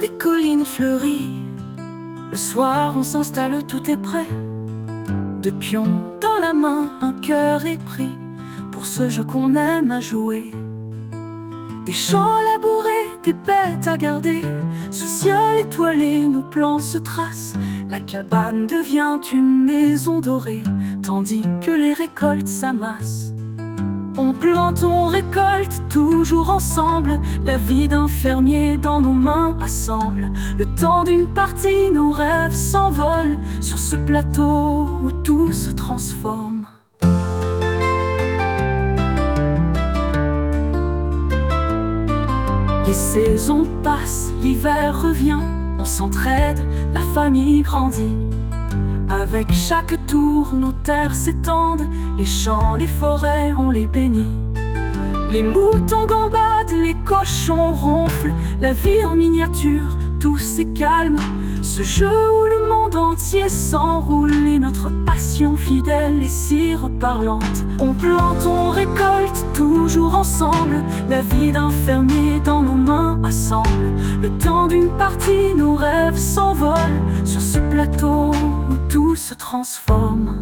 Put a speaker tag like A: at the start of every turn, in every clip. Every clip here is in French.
A: des collines fleuries. Le soir on s'installe, tout est prêt. De pion dans la main, un cœur est pris pour ce jeu qu'on aime à jouer. Des champs labourés, des bêtes à garder. Sous ciel étoilé, nos plans se tracent. La cabane devient une maison dorée, tandis que les récoltes s'amassent. On plante, on récolte, toujours ensemble. La vie d'un fermier dans nos mains assemble. Le temps d'une partie, nos rêves s'envolent sur ce plateau où tout se transforme. Les saisons passent, l'hiver revient. On s'entraide, la famille grandit. Avec chaque tour, nos terres s'étendent. Les champs, les forêts, on les bénit. Les moutons gambadent, les cochons ronflent. La vie en miniature, tout c'est calme. Ce jeu où le monde entier s'enroule et notre passion fidèle est si reparlante. On plante, on récolte, toujours ensemble. La vie d'un fermier dans nos mains assemble. Le temps d'une partie, nos rêves s'envolent sur ce plateau où tout se transforme.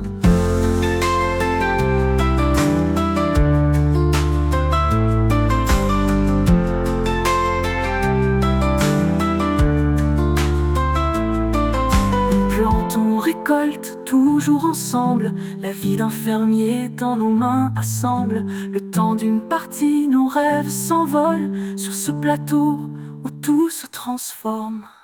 A: On récolte, toujours ensemble. La vie d'un fermier dans nos mains assemble. Le temps d'une partie, nos rêves s'envolent sur ce plateau où tout se transforme.